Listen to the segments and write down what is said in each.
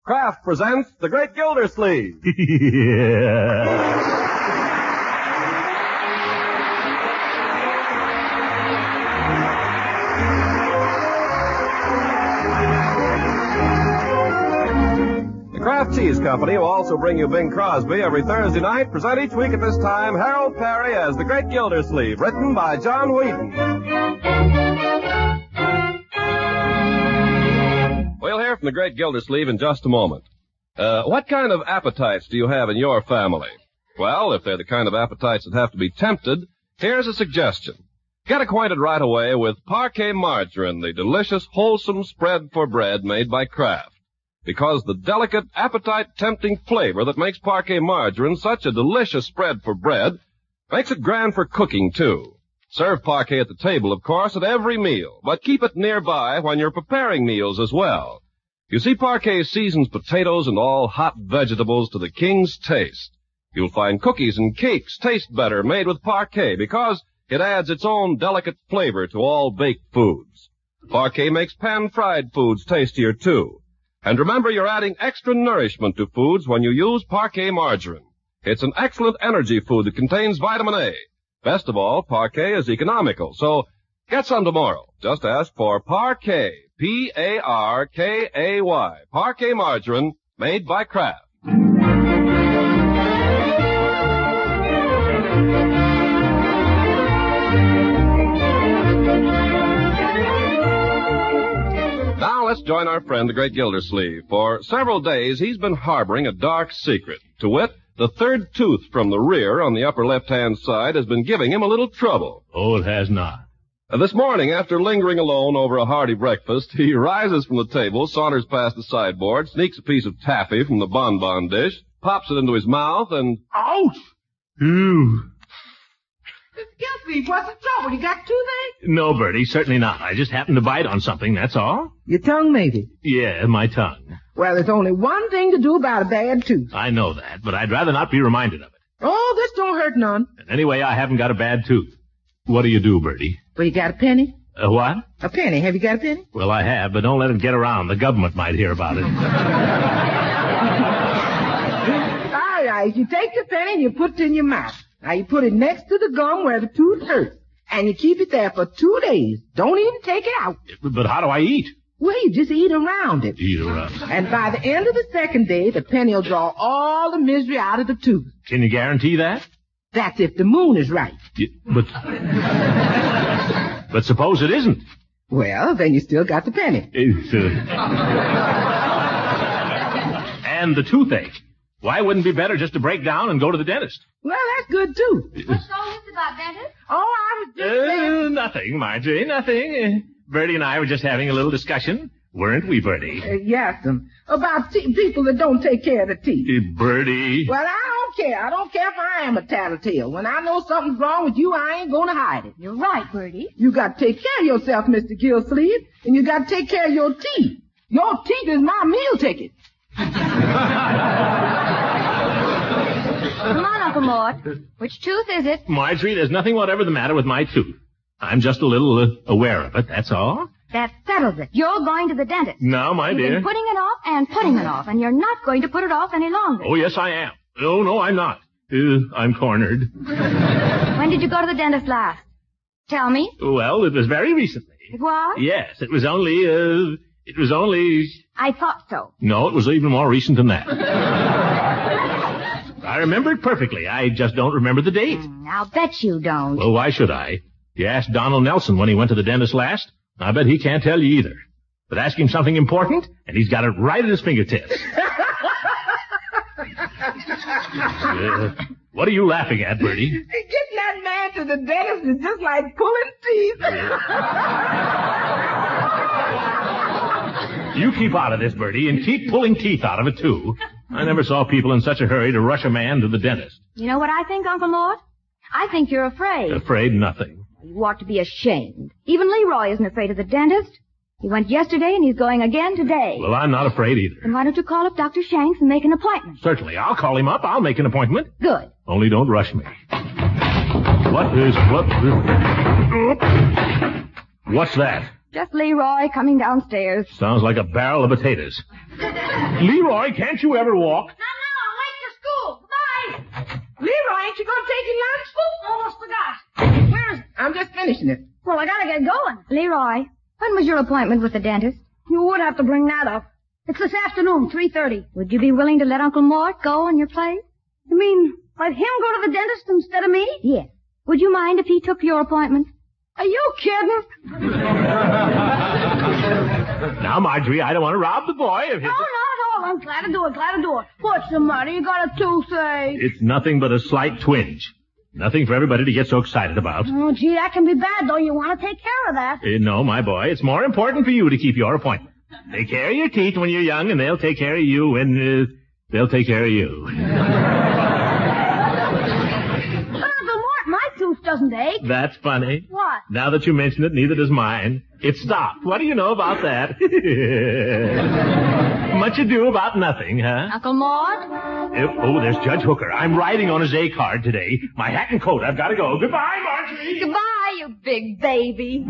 Kraft presents The Great Gildersleeve. Yeah. The Kraft Cheese Company will also bring you Bing Crosby every Thursday night. Present each week at this time Harold Perry as The Great Gildersleeve, written by John Whedon. We'll hear from The Great Gildersleeve in just a moment. What kind of appetites do you have in your family? Well, if they're the kind of appetites that have to be tempted, here's a suggestion. Get acquainted right away with Parquet Margarine, the delicious, wholesome spread for bread made by Kraft. Because the delicate, appetite-tempting flavor that makes Parquet Margarine such a delicious spread for bread makes it grand for cooking, too. Serve Parquet at the table, of course, at every meal, but keep it nearby when you're preparing meals as well. You see, Parquet seasons potatoes and all hot vegetables to the king's taste. You'll find cookies and cakes taste better made with Parquet because it adds its own delicate flavor to all baked foods. Parquet makes pan-fried foods tastier, too. And remember, you're adding extra nourishment to foods when you use Parquet Margarine. It's an excellent energy food that contains vitamin A. Best of all, Parquet is economical, so get some tomorrow. Just ask for Parquet, P-A-R-K-A-Y, Parquet Margarine, made by Kraft. Now let's join our friend, the Great Gildersleeve. For several days, he's been harboring a dark secret. To wit, the third tooth from the rear on the upper left-hand side has been giving him a little trouble. Oh, it has not. This morning, after lingering alone over a hearty breakfast, he rises from the table, saunters past the sideboard, sneaks a piece of taffy from the bonbon dish, pops it into his mouth, and... Ouch! Ew. Mr. Gildersleeve, what's the trouble? You got toothache? No, Bertie, certainly not. I just happened to bite on something, that's all. Your tongue, maybe? Yeah, my tongue. Well, there's only one thing to do about a bad tooth. I know that, but I'd rather not be reminded of it. Oh, this don't hurt none. And anyway, I haven't got a bad tooth. What do you do, Bertie? Well, you got a penny? A what? A penny. Have you got a penny? Well, I have, but don't let it get around. The government might hear about it. All right, you take the penny and you put it in your mouth. Now, you put it next to the gum where the tooth hurts. And you keep it there for 2 days. Don't even take it out. But how do I eat? Well, you just eat around it. Eat around. And by the end of the second day, the penny will draw all the misery out of the tooth. Can you guarantee that? That's if the moon is right. But suppose it isn't. Well, then you still got the penny. And the toothache. Why wouldn't it be better just to break down and go to the dentist? Well, that's good, too. What's all this about, dentist? Oh, I was just saying... Nothing, Marjorie, nothing. Bertie and I were just having a little discussion. Weren't we, Bertie? Yes, about people that don't take care of the teeth. Bertie. Well, I don't care. I don't care if I am a tattletale. When I know something's wrong with you, I ain't going to hide it. You're right, Bertie. You got to take care of yourself, Mr. Gildersleeve, and you got to take care of your teeth. Your teeth is my meal ticket. Come on, Uncle Mort. Which tooth is it? Marjorie, there's nothing whatever the matter with my tooth. I'm just a little aware of it, that's all. That settles it. You're going to the dentist. No, my You've dear. been putting it off and putting it off, and you're not going to put it off any longer. Oh, yes, I am. Oh, no, I'm not. I'm cornered. When did you go to the dentist last? Tell me. Well, it was very recently. It was? Yes, it was only... I thought so. No, it was even more recent than that. I remember it perfectly. I just don't remember the date. I'll bet you don't. Well, why should I? You asked Donald Nelson when he went to the dentist last. I bet he can't tell you either. But ask him something important, and he's got it right at his fingertips. What are you laughing at, Bertie? Getting that man to the dentist is just like pulling teeth. You keep out of this, Bertie, and keep pulling teeth out of it, too. I never saw people in such a hurry to rush a man to the dentist. You know what I think, Uncle Mort? I think you're afraid. Afraid nothing. You ought to be ashamed. Even Leroy isn't afraid of the dentist. He went yesterday, and he's going again today. Well, I'm not afraid either. Then why don't you call up Dr. Shanks and make an appointment? Certainly. I'll call him up. I'll make an appointment. Good. Only don't rush me. What's that? Just Leroy coming downstairs. Sounds like a barrel of potatoes. Leroy, can't you ever walk? No, I'm late to school. Bye. Leroy, ain't you going to take your lunch? Almost forgot. Where is it? I'm just finishing it. Well, I gotta get going. Leroy, when was your appointment with the dentist? You would have to bring that up. It's this afternoon, 3:30. Would you be willing to let Uncle Mort go in your place? You mean let him go to the dentist instead of me? Yes. Would you mind if he took your appointment? Are you kidding? Now, Marjorie, I don't want to rob the boy of his... No, not at all. I'm glad to do it, glad to do it. What's the matter? You got a toothache? It's nothing but a slight twinge. Nothing for everybody to get so excited about. Oh, gee, that can be bad, though. You want to take care of that. No, my boy, it's more important for you to keep your appointment. Take care of your teeth when you're young, and they'll take care of you when they'll take care of you. But Uncle Mort, my tooth doesn't ache. That's funny. What? Now that you mention it, neither does mine. It stopped. What do you know about that? Much ado about nothing, huh? Uncle Mort? Oh, there's Judge Hooker. I'm riding on his A card today. My hat and coat. I've got to go. Goodbye, Marjorie. Goodbye, you big baby.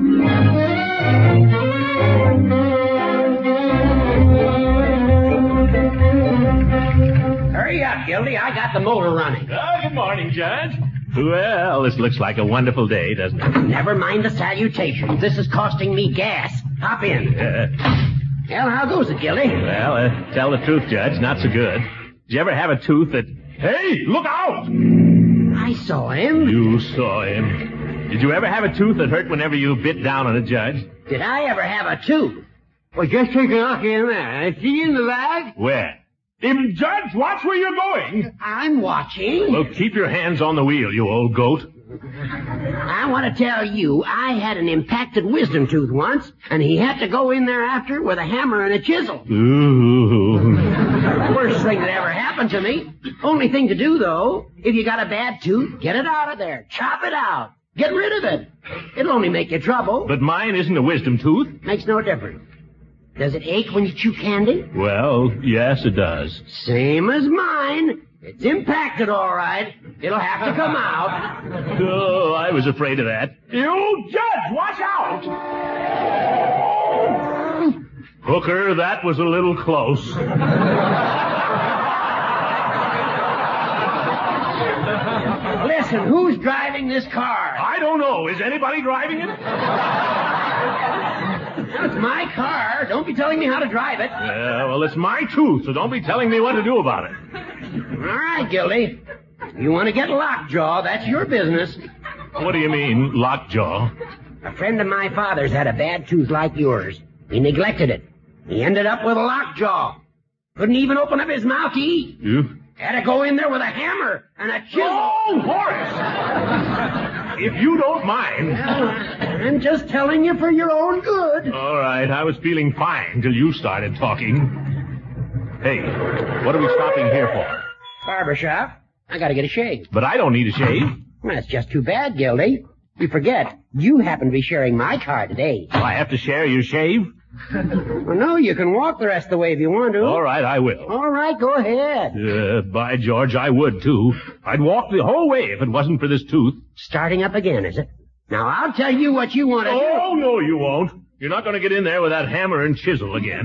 Hurry up, Gildy. I got the motor running. Good morning, Judge. Well, this looks like a wonderful day, doesn't it? Never mind the salutations. This is costing me gas. Hop in. Well, how goes it, Gildy? Well, tell the truth, Judge, not so good. Did you ever have a tooth that... Hey, look out! I saw him. You saw him. Did you ever have a tooth that hurt whenever you bit down on a Judge? Did I ever have a tooth? Well, just take a look in there. See in the bag? Where? Judge, watch where you're going. I'm watching. Well, keep your hands on the wheel, you old goat. I want to tell you, I had an impacted wisdom tooth once, and he had to go in there after with a hammer and a chisel. Ooh. Worst thing that ever happened to me. Only thing to do, though, if you got a bad tooth, get it out of there. Chop it out. Get rid of it. It'll only make you trouble. But mine isn't a wisdom tooth. Makes no difference. Does it ache when you chew candy? Well, yes, it does. Same as mine. It's impacted, all right. It'll have to come out. Oh, I was afraid of that. You Judge, watch out! Hooker, that was a little close. Listen, who's driving this car? I don't know. Is anybody driving it? It's my car. Don't be telling me how to drive it. Yeah, well, it's my tooth, so don't be telling me what to do about it. All right, Gildy. You want to get lockjaw, that's your business. What do you mean, lockjaw? A friend of my father's had a bad tooth like yours. He neglected it. He ended up with a lockjaw. Couldn't even open up his mouth to eat. You? Had to go in there with a hammer and a chisel. Oh, Horace! If you don't mind. Well, I'm just telling you for your own good. All right, I was feeling fine till you started talking. Hey, what are we stopping here for? Barber shop. I gotta get a shave. But I don't need a shave. Well, that's just too bad, Gildy. You forget, you happen to be sharing my car today. Do I have to share your shave? Well, no, you can walk the rest of the way if you want to. All right, I will. All right, go ahead. By George, I would, too. I'd walk the whole way if it wasn't for this tooth. Starting up again, is it? Now, I'll tell you what you want to do. Oh, no, you won't. You're not going to get in there with that hammer and chisel again.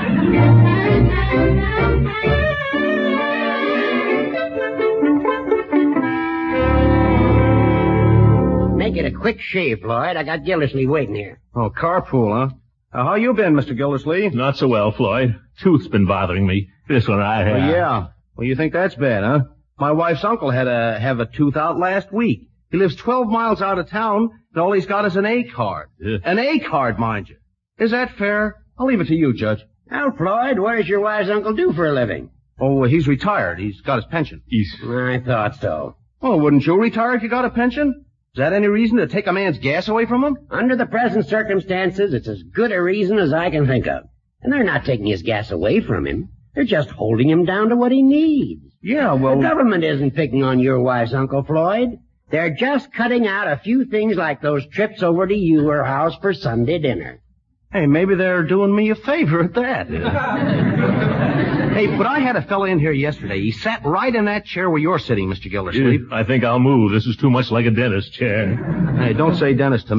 Make it a quick shave, Floyd. I got Gildersleeve waiting here. Oh, carpool, huh? How you been, Mr. Gildersleeve? Not so well, Floyd. Tooth's been bothering me. This one I have. Well, yeah. Well, you think that's bad, huh? My wife's uncle had to have a tooth out last week. He lives 12 miles out of town, and all he's got is an A card. An A card, mind you. Is that fair? I'll leave it to you, Judge. Now, Floyd, what does your wife's uncle do for a living? Oh, he's retired. He's got his pension. I thought so. Well, wouldn't you retire if you got a pension? Is that any reason to take a man's gas away from him? Under the present circumstances, it's as good a reason as I can think of. And they're not taking his gas away from him. They're just holding him down to what he needs. Yeah, well... The government isn't picking on your wife's Uncle Floyd. They're just cutting out a few things like those trips over to your house for Sunday dinner. Hey, maybe they're doing me a favor at that. Hey, but I had a fella in here yesterday. He sat right in that chair where you're sitting, Mr. Gildersleeve. I think I'll move. This is too much like a dentist chair. Hey, don't say dentist to me.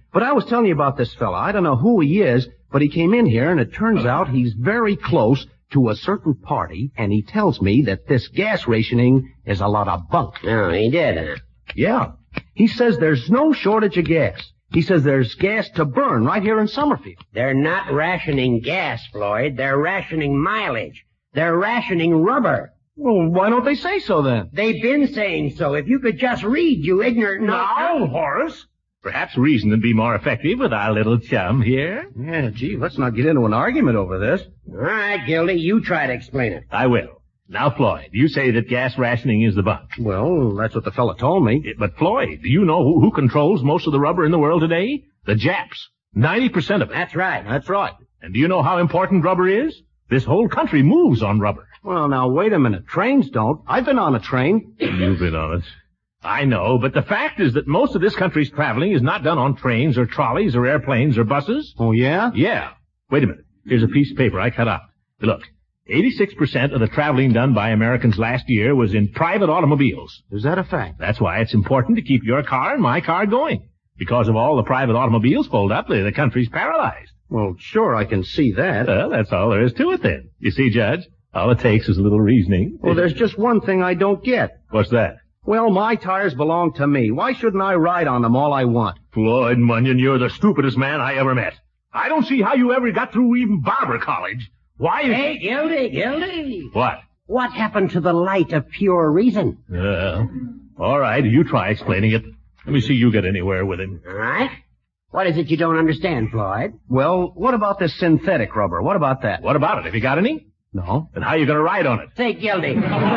But I was telling you about this fella. I don't know who he is, but he came in here, and it turns out he's very close to a certain party, and he tells me that this gas rationing is a lot of bunk. Oh, he did, huh? Yeah. He says there's no shortage of gas. He says there's gas to burn right here in Summerfield. They're not rationing gas, Floyd. They're rationing mileage. They're rationing rubber. Well, why don't they say so then? They've been saying so. If you could just read, you ignorant... Now, Horace. Perhaps reason would be more effective with our little chum here. Yeah, gee, let's not get into an argument over this. All right, Gildy, you try to explain it. I will. Now, Floyd, you say that gas rationing is the bunk. Well, that's what the fella told me. But, Floyd, do you know who controls most of the rubber in the world today? The Japs. 90% of it. That's right. That's right. And do you know how important rubber is? This whole country moves on rubber. Well, now, wait a minute. Trains don't. I've been on a train. You've been on it. I know, but the fact is that most of this country's traveling is not done on trains or trolleys or airplanes or buses. Oh, yeah? Yeah. Wait a minute. Here's a piece of paper I cut out. Look, 86% of the traveling done by Americans last year was in private automobiles. Is that a fact? That's why it's important to keep your car and my car going. Because of all the private automobiles pulled up, the country's paralyzed. Well, sure, I can see that. Well, that's all there is to it then. You see, Judge, all it takes is a little reasoning. Well, there's just one thing I don't get. What's that? Well, my tires belong to me. Why shouldn't I ride on them all I want? Floyd Munyon, you're the stupidest man I ever met. I don't see how you ever got through even barber college. Why is... Hey, Gildy. What? What happened to the light of pure reason? All right, you try explaining it. Let me see you get anywhere with him. All right. What is it you don't understand, Floyd? Well, what about this synthetic rubber? What about that? What about it? Have you got any? No. Then how are you going to ride on it? Say, Gildy.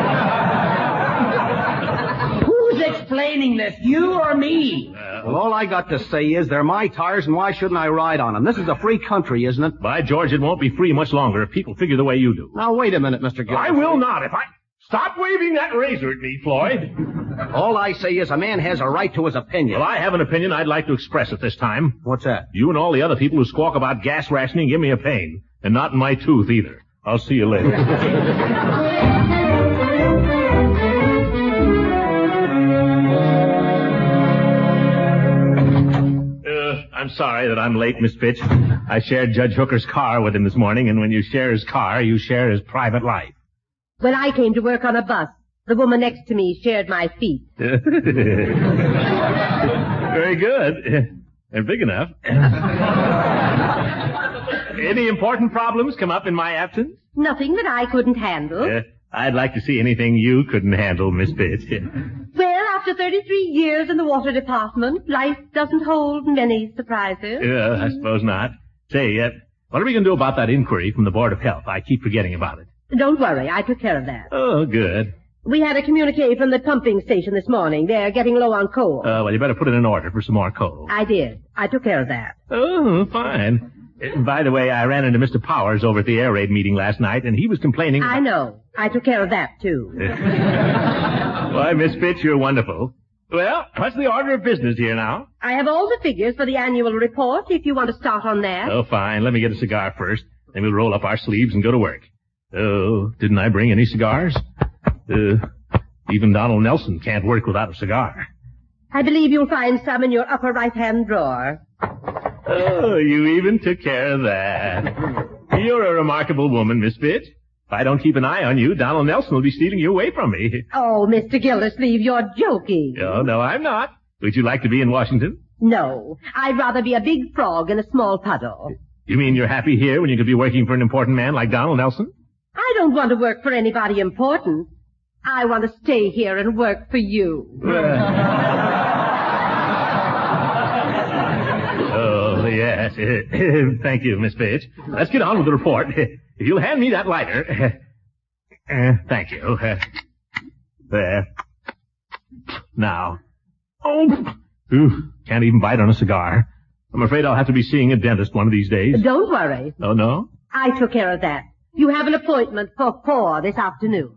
Who's explaining this, you or me? Well, all I got to say is they're my tires, and why shouldn't I ride on them? This is a free country, isn't it? By George, it won't be free much longer if people figure the way you do. Now, wait a minute, Mr. Gildersleeve. I will not. Stop waving that razor at me, Floyd. All I say is a man has a right to his opinion. Well, I have an opinion I'd like to express at this time. What's that? You and all the other people who squawk about gas rationing give me a pain. And not in my tooth, either. I'll see you later. I'm sorry that I'm late, Miss Fitch. I shared Judge Hooker's car with him this morning, and when you share his car, you share his private life. When I came to work on a bus, the woman next to me shared my feet. Very good. They're big enough. Any important problems come up in my absence? Nothing that I couldn't handle. I'd like to see anything you couldn't handle, Miss Fitch. Well, after 33 years in the water department, life doesn't hold many surprises. I suppose not. Say, what are we going to do about that inquiry from the Board of Health? I keep forgetting about it. Don't worry, I took care of that. Oh, good. We had a communique from the pumping station this morning. They're getting low on coal. Well, you better put in an order for some more coal. I did. I took care of that. Oh, fine. By the way, I ran into Mr. Powers over at the air raid meeting last night, and he was complaining... I know. I took care of that, too. Why, Miss Fitch, you're wonderful. Well, what's the order of business here now? I have all the figures for the annual report, if you want to start on that. Oh, fine. Let me get a cigar first. Then we'll roll up our sleeves and go to work. Oh, didn't I bring any cigars? Even Donald Nelson can't work without a cigar. I believe you'll find some in your upper right-hand drawer. Oh, you even took care of that. You're a remarkable woman, Miss Fitch. If I don't keep an eye on you, Donald Nelson will be stealing you away from me. Oh, Mr. Gildersleeve, you're joking. Oh, no, I'm not. Would you like to be in Washington? No, I'd rather be a big frog in a small puddle. You mean you're happy here when you could be working for an important man like Donald Nelson? I don't want to work for anybody important. I want to stay here and work for you. Oh, yes. Thank you, Miss Fitch. Let's get on with the report. If you'll hand me that lighter. Thank you. There. Now. Oh, can't even bite on a cigar. I'm afraid I'll have to be seeing a dentist one of these days. Don't worry. Oh, no? I took care of that. You have an appointment for 4 this afternoon.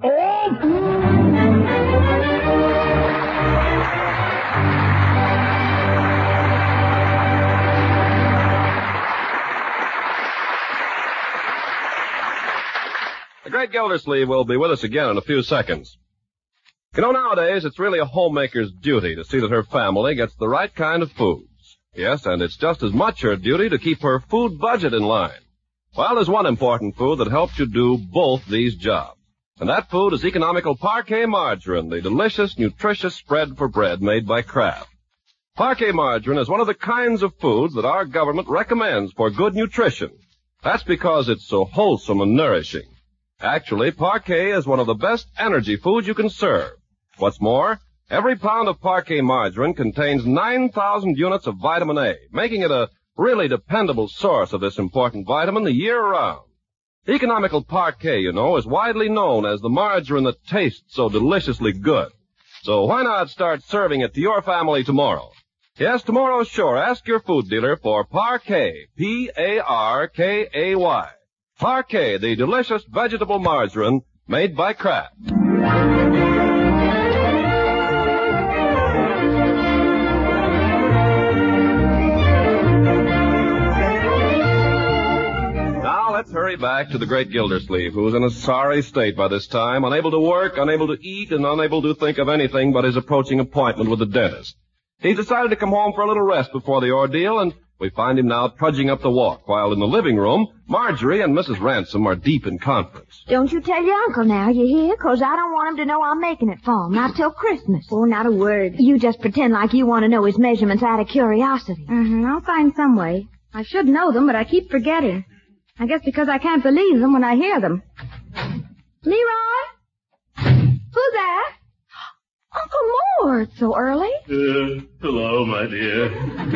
The great Gildersleeve will be with us again in a few seconds. You know, nowadays, it's really a homemaker's duty to see that her family gets the right kind of foods. Yes, and it's just as much her duty to keep her food budget in line. Well, there's one important food that helps you do both these jobs. And that food is economical Parquet margarine, the delicious, nutritious spread for bread made by Kraft. Parquet margarine is one of the kinds of foods that our government recommends for good nutrition. That's because it's so wholesome and nourishing. Actually, Parquet is one of the best energy foods you can serve. What's more, every pound of Parquet margarine contains 9,000 units of vitamin A, making it a really dependable source of this important vitamin the year round. Economical Parquet, you know, is widely known as the margarine that tastes so deliciously good. So why not start serving it to your family tomorrow? Yes, tomorrow sure. Ask your food dealer for Parquet, P-A-R-K-A-Y. Parquet, the delicious vegetable margarine made by Kraft. Let's hurry back to the great Gildersleeve, who's in a sorry state by this time, unable to work, unable to eat, and unable to think of anything but his approaching appointment with the dentist. He's decided to come home for a little rest before the ordeal, and we find him now trudging up the walk, while in the living room, Marjorie and Mrs. Ransom are deep in conference. Don't you tell your uncle now, you hear? 'Cause I don't want him to know I'm making it for him, not till Christmas. Oh, not a word. You just pretend like you want to know his measurements out of curiosity. I'll find some way. I should know them, but I keep forgetting. I guess because I can't believe them when I hear them. Leroy? Who's that? Uncle Moore, it's so early. Hello, my dear.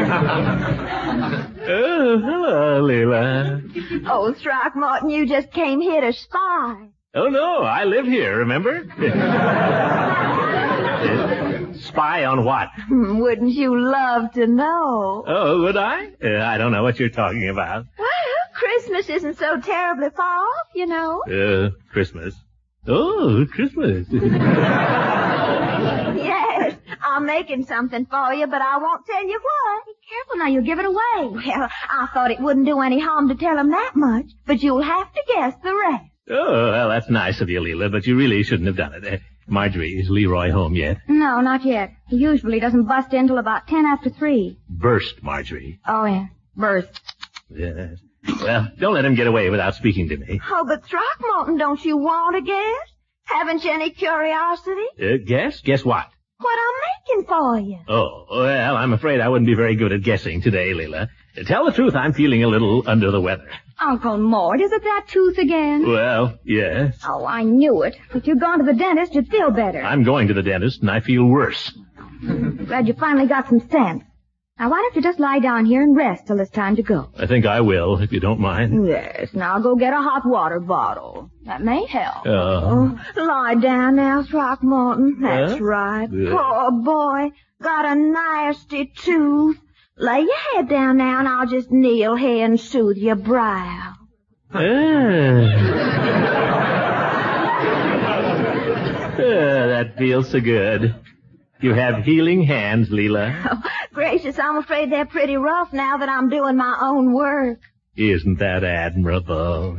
Hello, Leila. Oh, Throckmorton, you just came here to spy. Oh, no, I live here, remember? Spy on what? Wouldn't you love to know? Oh, would I? I don't know what you're talking about. Well, Christmas isn't so terribly far off, you know. Christmas. Oh, Christmas. Yes, I'm making something for you, but I won't tell you what. Be careful now, you'll give it away. Well, I thought it wouldn't do any harm to tell him that much, but you'll have to guess the rest. Oh, well, that's nice of you, Leila, but you really shouldn't have done it. Marjorie, is Leroy home yet? No, not yet. He usually doesn't bust in till about 10 after 3. Burst, Marjorie. Oh, yeah. Burst. Yes. Well, don't let him get away without speaking to me. Oh, but Throckmorton, don't you want to guess? Haven't you any curiosity? Guess? Guess what? What I'm making for you. Oh, well, I'm afraid I wouldn't be very good at guessing today, Leila. To tell the truth, I'm feeling a little under the weather. Uncle Mort, is it that tooth again? Well, yes. Oh, I knew it. If you'd gone to the dentist, you'd feel better. I'm going to the dentist, and I feel worse. Glad you finally got some sense. Now, why don't you just lie down here and rest till it's time to go? I think I will, if you don't mind. Yes, now I'll go get a hot water bottle. That may help. Lie down now, Throckmorton. That's right. Poor boy. Got a nasty tooth. Lay your head down now, and I'll just kneel here and soothe your brow. That feels so good. You have healing hands, Leila. Oh, gracious, I'm afraid they're pretty rough now that I'm doing my own work. Isn't that admirable?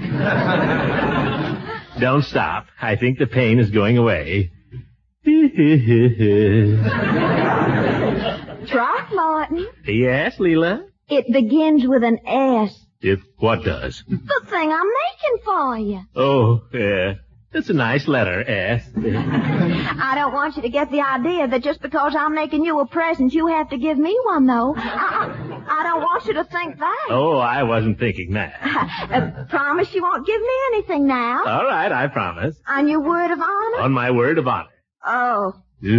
Don't stop. I think the pain is going away. Throckmorton? Yes, Leila? It begins with an S. If what does? The thing I'm making for you. Oh, yeah. It's a nice letter, S. I don't want you to get the idea that just because I'm making you a present, you have to give me one, though. I don't want you to think that. Oh, I wasn't thinking that. Promise you won't give me anything now? All right, I promise. On your word of honor? On my word of honor. Oh.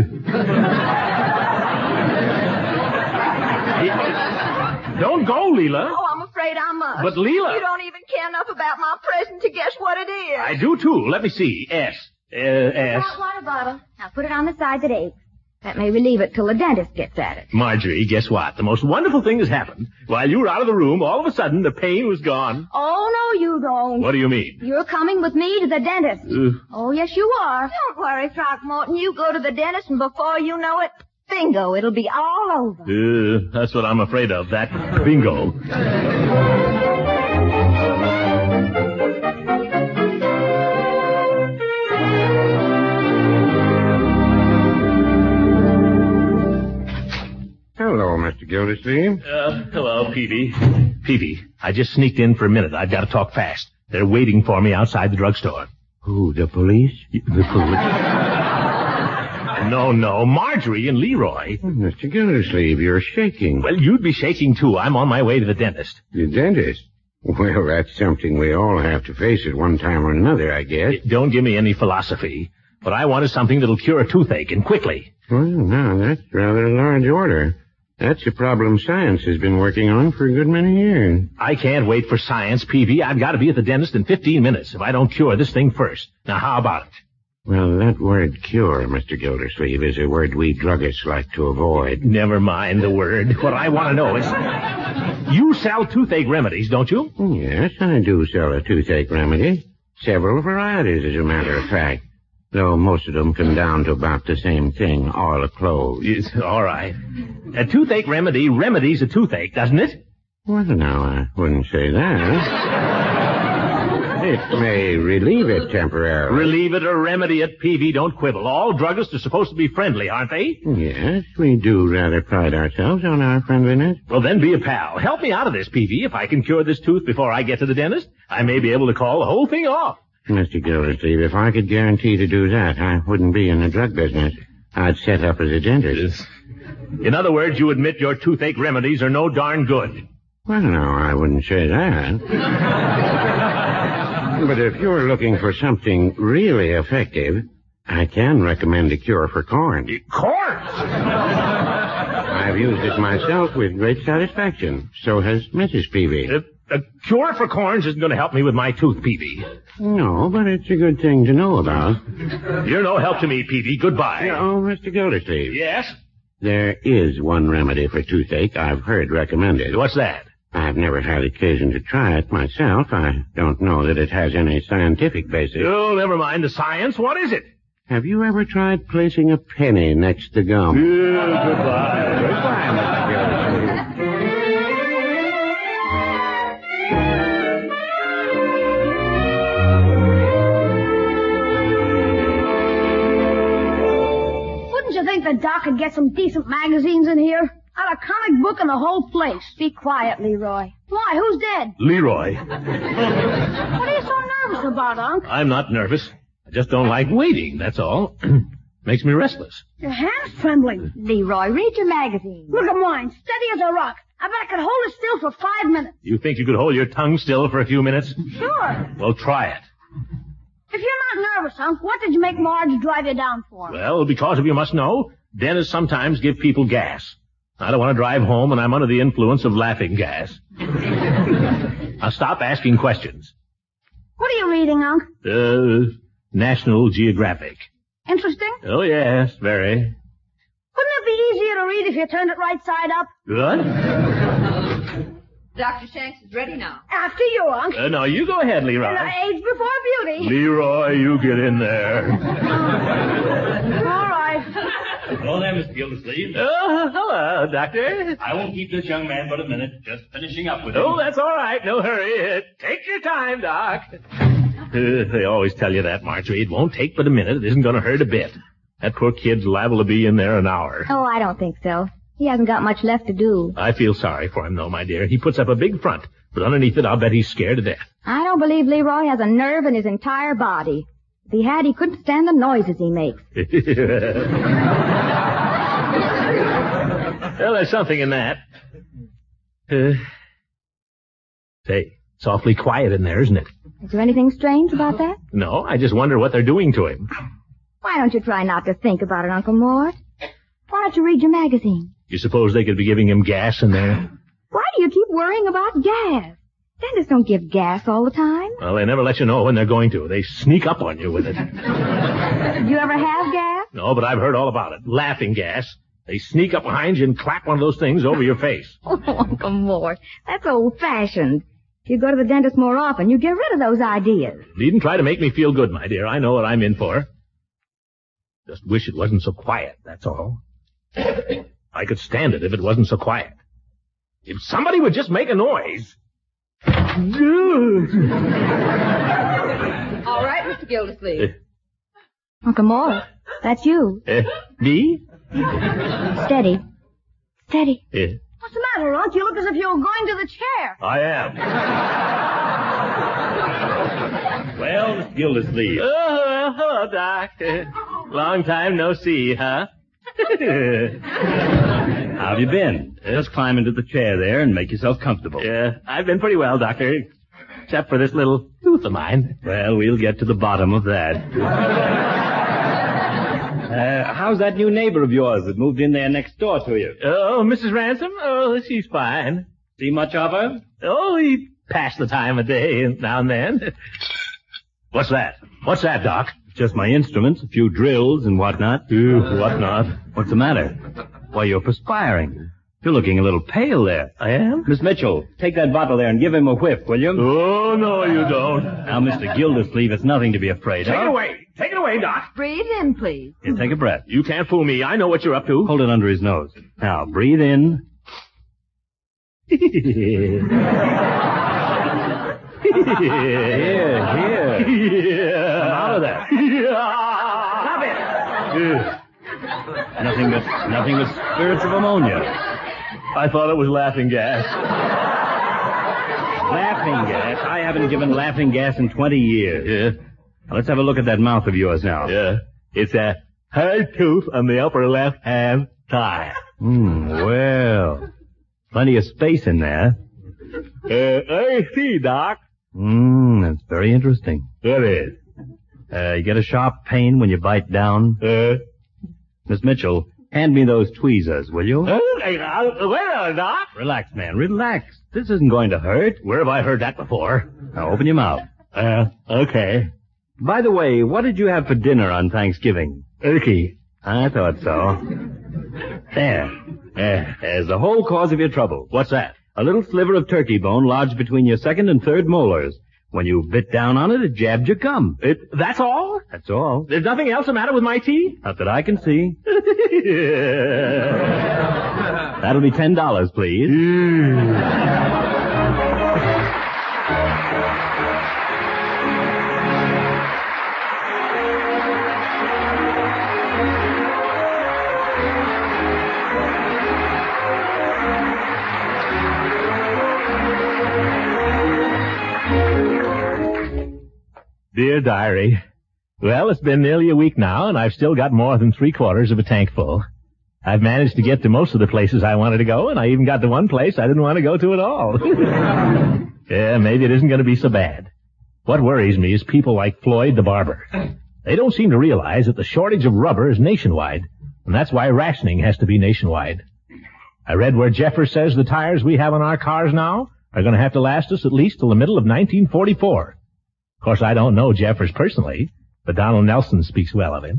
Don't go, Leila. Oh, I'm afraid I must. But, Leila. You don't even care enough about my present to guess what it is. I do, too. Let me see. S. Hot water bottle. Now put it on the side that aches. That may relieve it till the dentist gets at it. Marjorie, guess what? The most wonderful thing has happened. While you were out of the room, all of a sudden, the pain was gone. Oh, no, you don't. What do you mean? You're coming with me to the dentist. Oh, yes, you are. Don't worry, Throckmorton. You go to the dentist, and before you know it, bingo, it'll be all over. That's what I'm afraid of, that bingo. Hello, Mr. Mr. Gildersleeve. Hello, Peavy. Peavy, I just sneaked in for a minute. I've got to talk fast. They're waiting for me outside the drugstore. Who, the police? The police? No, Marjorie and Leroy. Oh, Mr. Gildersleeve, you're shaking. Well, you'd be shaking, too. I'm on my way to the dentist. The dentist? Well, that's something we all have to face at one time or another, I guess. Don't give me any philosophy. What I want is something that'll cure a toothache, and quickly. Well, now, that's rather a large order. That's a problem science has been working on for a good many years. I can't wait for science, Peavy. I've got to be at the dentist in 15 minutes if I don't cure this thing first. Now, how about it? Well, that word cure, Mr. Gildersleeve, is a word we druggists like to avoid. Never mind the word. What I want to know is, you sell toothache remedies, don't you? Yes, I do sell a toothache remedy. Several varieties, as a matter of fact. Though most of them come down to about the same thing, all clothes. Yes, all right. A toothache remedy remedies a toothache, doesn't it? Well, no, I wouldn't say that. It may relieve it temporarily. Relieve it or remedy it, Peavy. Don't quibble. All druggists are supposed to be friendly, aren't they? Yes, we do rather pride ourselves on our friendliness. Well, then be a pal. Help me out of this, Peavy. If I can cure this tooth before I get to the dentist, I may be able to call the whole thing off. Mr. Gildersleeve, if I could guarantee to do that, I wouldn't be in the drug business. I'd set up as a dentist. In other words, you admit your toothache remedies are no darn good. Well, no, I wouldn't say that. But if you're looking for something really effective, I can recommend a cure for corns. Corns? I've used it myself with great satisfaction. So has Mrs. Peavy. A cure for corns isn't going to help me with my tooth, Peavy. No, but it's a good thing to know about. You're no help to me, Peavy. Goodbye. Oh, Mr. Gildersleeve. Yes? There is one remedy for toothache I've heard recommended. What's that? I've never had occasion to try it myself. I don't know that it has any scientific basis. Oh, never mind the science. What is it? Have you ever tried placing a penny next to gum? Goodbye. Goodbye, Mr. Gildersleeve. Wouldn't you think the doc could get some decent magazines in here? Not a comic book in the whole place. Be quiet, Leroy. Why, who's dead? Leroy. What are you so nervous about, Unc? I'm not nervous. I just don't like waiting, that's all. Makes me restless. Your hand's trembling. Leroy, read your magazine. Look at mine, steady as a rock. I bet I could hold it still for 5 minutes. You think you could hold your tongue still for a few minutes? Sure. Well, try it. If you're not nervous, Unc, what did you make Marge drive you down for? Well, because if you must know, dentists sometimes give people gas. I don't want to drive home when I'm under the influence of laughing gas. Now stop asking questions. What are you reading, Unc? National Geographic. Interesting? Oh, yes, very. Wouldn't it be easier to read if you turned it right side up? Good? Dr. Shanks is ready now. After you, Unc. No, you go ahead, Leroy. Age before beauty. Leroy, you get in there. All right. Hello there, Mr. Gildersleeve. Hello, Doctor. I won't keep this young man but a minute. Just finishing up with him. Oh, that's all right. No hurry. Take your time, Doc. They always tell you that, Marjorie. It won't take but a minute. It isn't going to hurt a bit. That poor kid's liable to be in there an hour. Oh, I don't think so. He hasn't got much left to do. I feel sorry for him, though, my dear. He puts up a big front, but underneath it, I'll bet he's scared to death. I don't believe Leroy has a nerve in his entire body. If he had, he couldn't stand the noises he makes. Well, there's something in that. Say, it's awfully quiet in there, isn't it? Is there anything strange about that? No, I just wonder what they're doing to him. Why don't you try not to think about it, Uncle Mort? Why don't you read your magazine? You suppose they could be giving him gas in there? Why do you keep worrying about gas? Dentists don't give gas all the time. Well, they never let you know when they're going to. They sneak up on you with it. Did you ever have gas? No, but I've heard all about it. Laughing gas. They sneak up behind you and clap one of those things over your face. Oh, Uncle Mort, that's old-fashioned. If you go to the dentist more often, you get rid of those ideas. Needn't try to make me feel good, my dear. I know what I'm in for. Just wish it wasn't so quiet, that's all. I could stand it if it wasn't so quiet. If somebody would just make a noise. All right, Mr. Gildersleeve. Uncle Mort, that's you. Me? Steady. Steady. What's the matter, Unc? You look as if you were going to the chair. I am. Well, Mr. Gildersleeve. Oh, hello, Doc. Long time no see, huh? How have you been? Just climb into the chair there and make yourself comfortable. Yeah, I've been pretty well, Doctor. Except for this little tooth of mine. Well, we'll get to the bottom of that. How's that new neighbor of yours that moved in there next door to you? Oh, Mrs. Ransom? Oh, she's fine. See much of her? Oh, we pass the time of day now and then. What's that? What's that, Doc? Just my instruments, a few drills and whatnot. Whatnot? What's the matter? Why, you're perspiring. You're looking a little pale there. I am? Miss Mitchell, take that bottle there and give him a whiff, will you? Oh, no, you don't. Now, Mr. Gildersleeve, it's nothing to be afraid of. Take it away. Take it away, Doc. Breathe in, please. Here, take a breath. You can't fool me. I know what you're up to. Hold it under his nose. Now, breathe in. Here. Come out of that. Stop it. Nothing but spirits of ammonia. I thought it was laughing gas. Laughing gas? I haven't given laughing gas in 20 years. Yeah. Now, let's have a look at that mouth of yours now. Yeah. It's a hard tooth on the upper left-hand side. Well. Plenty of space in there. I see, Doc. That's very interesting. It is. You get a sharp pain when you bite down? Miss Mitchell, hand me those tweezers, will you? Well, Doc. Relax, man, relax. This isn't going to hurt. Where have I heard that before? Now, open your mouth. Okay. By the way, what did you have for dinner on Thanksgiving? Turkey. I thought so. There's the whole cause of your trouble. What's that? A little sliver of turkey bone lodged between your second and third molars. When you bit down on it, it jabbed your gum. That's all? That's all. There's nothing else the matter with my teeth? Not that I can see. That'll be $10, please. Dear Diary, well, it's been nearly a week now, and I've still got more than 3/4 of a tank full. I've managed to get to most of the places I wanted to go, and I even got to one place I didn't want to go to at all. Yeah, maybe it isn't going to be so bad. What worries me is people like Floyd the barber. They don't seem to realize that the shortage of rubber is nationwide, and that's why rationing has to be nationwide. I read where Jeffers says the tires we have on our cars now are going to have to last us at least till the middle of 1944. Of course, I don't know Jeffers personally, but Donald Nelson speaks well of him.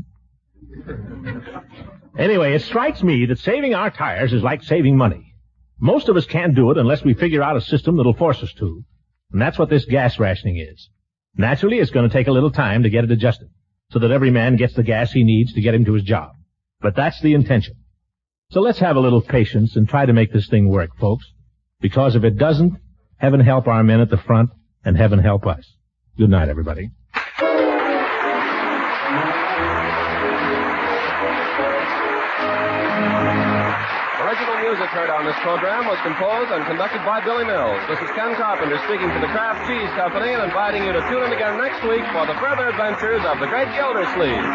Anyway, it strikes me that saving our tires is like saving money. Most of us can't do it unless we figure out a system that'll force us to. And that's what this gas rationing is. Naturally, it's going to take a little time to get it adjusted, so that every man gets the gas he needs to get him to his job. But that's the intention. So let's have a little patience and try to make this thing work, folks. Because if it doesn't, heaven help our men at the front, and heaven help us. Good night, everybody. Original music heard on this program was composed and conducted by Billy Mills. This is Ken Carpenter speaking for the Kraft Cheese Company and inviting you to tune in again next week for the further adventures of the Great Gildersleeve.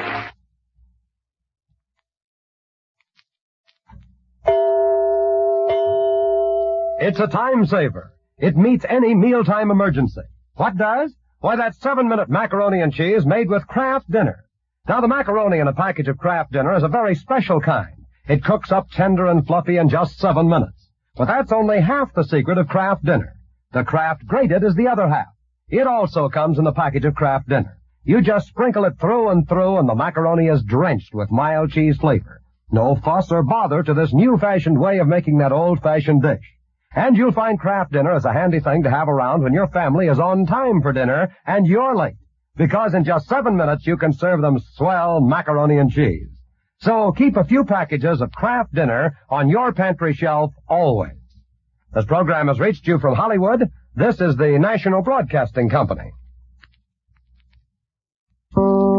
It's a time saver. It meets any mealtime emergency. What does? Why, that's 7-minute macaroni and cheese made with Kraft Dinner. Now, the macaroni in a package of Kraft Dinner is a very special kind. It cooks up tender and fluffy in just 7 minutes. But that's only half the secret of Kraft Dinner. The Kraft Grated is the other half. It also comes in the package of Kraft Dinner. You just sprinkle it through and through, and the macaroni is drenched with mild cheese flavor. No fuss or bother to this new-fashioned way of making that old-fashioned dish. And you'll find Kraft Dinner is a handy thing to have around when your family is on time for dinner and you're late. Because in just 7 minutes you can serve them swell macaroni and cheese. So keep a few packages of Kraft Dinner on your pantry shelf always. This program has reached you from Hollywood. This is the National Broadcasting Company.